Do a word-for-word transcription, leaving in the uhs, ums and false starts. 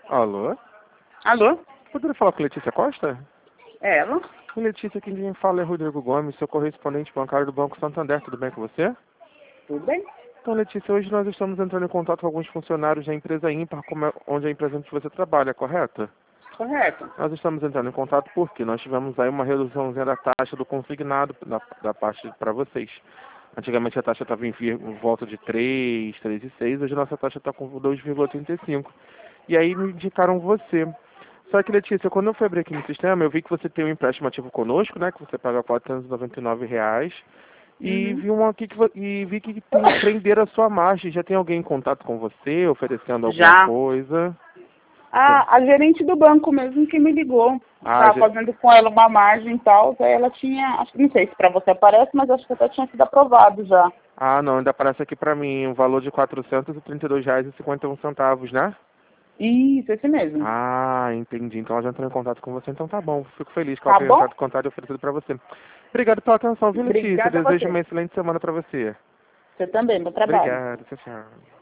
Alô? Alô? Poderia falar com Letícia Costa? É ela? Letícia, quem fala é Rodrigo Gomes, seu correspondente bancário do Banco Santander. Tudo bem com você? Tudo bem? Então, Letícia, hoje nós estamos entrando em contato com alguns funcionários da empresa Ímpar, como é- onde é a empresa onde você trabalha, correto? Correto. Nós estamos entrando em contato porque nós tivemos aí uma reduçãozinha da taxa do consignado da, da parte para vocês. Antigamente a taxa estava em, vi- em volta de três, três e seis, hoje a nossa taxa está com dois vírgula trinta e cinco. E aí me indicaram você. Só que, Letícia, quando eu fui abrir aqui no sistema, eu vi que você tem um empréstimo ativo conosco, né? Que você paga quatrocentos e noventa e nove reais. E Uhum. vi uma aqui que vo- e vi que tem prender a sua margem. Já tem alguém em contato com você, oferecendo alguma Já. coisa? A, a gerente do banco mesmo que me ligou. Ah, Estava já... fazendo com ela uma margem e tal. Aí ela tinha, acho que não sei se para você aparece, mas acho que até tinha sido aprovado já. ah, não, ainda aparece aqui pra mim um valor de quatrocentos e trinta e dois reais e cinquenta e um centavos, né? Isso, esse mesmo. Ah, entendi. Então ela já entrou em contato com você, então tá bom. Fico feliz que ela Tá tenha bom? entrado em contato e oferecido pra você. Obrigado pela atenção, viu, Letícia? Obrigada a Desejo você. uma excelente semana pra você. Você também, bom trabalho. Obrigado, tchau, tchau.